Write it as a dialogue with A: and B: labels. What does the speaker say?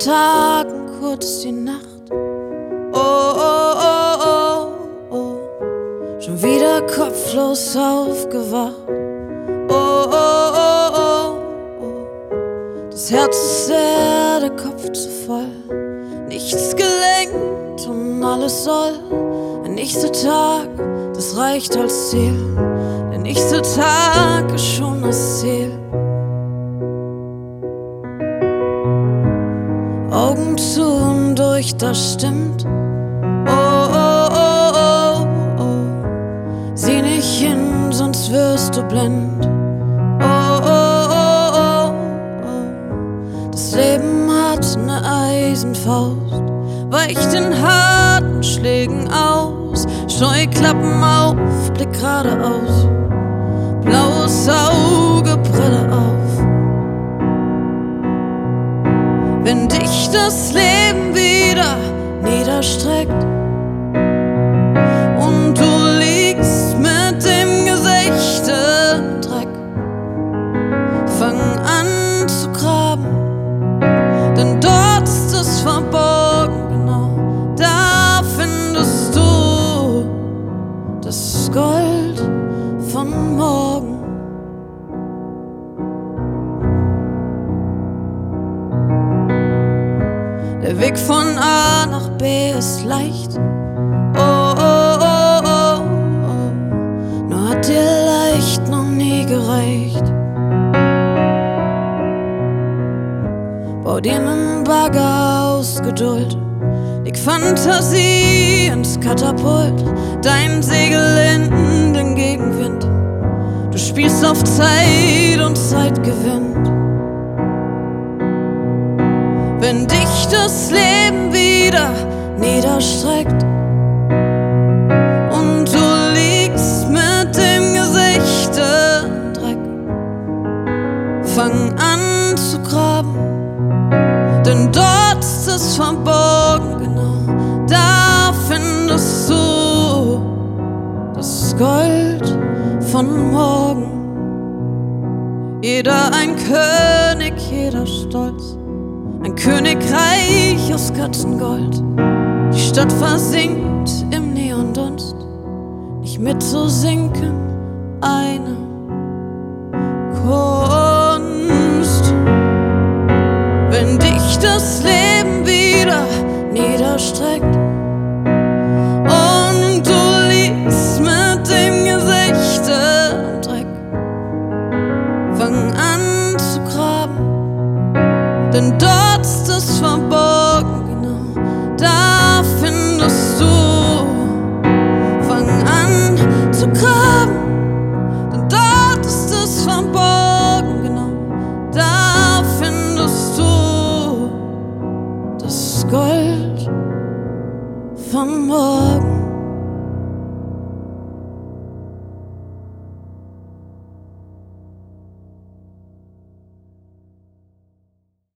A: Tag und kurz die Nacht. Oh, oh, oh, oh, oh. Schon wieder kopflos aufgewacht. Oh, oh, oh, oh, oh. Das Herz ist leer, der Kopf zu voll. Nichts gelenkt und alles soll. Der nächste Tag, das reicht als Ziel. Der nächste Tag ist schon das Ziel. Augen zu und durch, das stimmt. Oh, oh, oh, oh, oh. Sieh nicht hin, sonst wirst du blind. Oh, oh, oh, oh, oh. Das Leben hat eine Eisenfaust, weicht den harten Schlägen aus. Scheuklappen auf, Blick geradeaus, blaues Auge, Brille auf. Wenn dich das Leben wieder niederstreckt und du liegst mit dem Gesicht im Dreck, fang an zu graben, denn dort ist es verborgen, genau da findest du das Gold von morgen. Der Weg von A nach B ist leicht. Oh, oh, oh, oh, oh. Nur hat dir leicht noch nie gereicht. Bau dir nen Bagger aus Geduld, leg Fantasie ins Katapult, dein Segel in den Gegenwind. Du spielst auf Zeit und Zeit gewinnt. Wenn dich das Leben wieder niederstreckt und du liegst mit dem Gesicht im Dreck, fang an zu graben, denn dort ist es verborgen, genau da findest du das Gold von morgen. Jeder ein König, jeder stolz, ein Königreich aus Katzengold. Die Stadt versinkt im Neondunst, nicht mitzusinken, eine Kunst. Wenn dich das Leben wieder niederstreckt und du liegst mit dem Gesicht im Dreck, fang an zu graben, denn dort ist es verborgen, genau da findest du. Fang an zu graben, denn dort ist es verborgen, genau da findest du das Gold von morgen.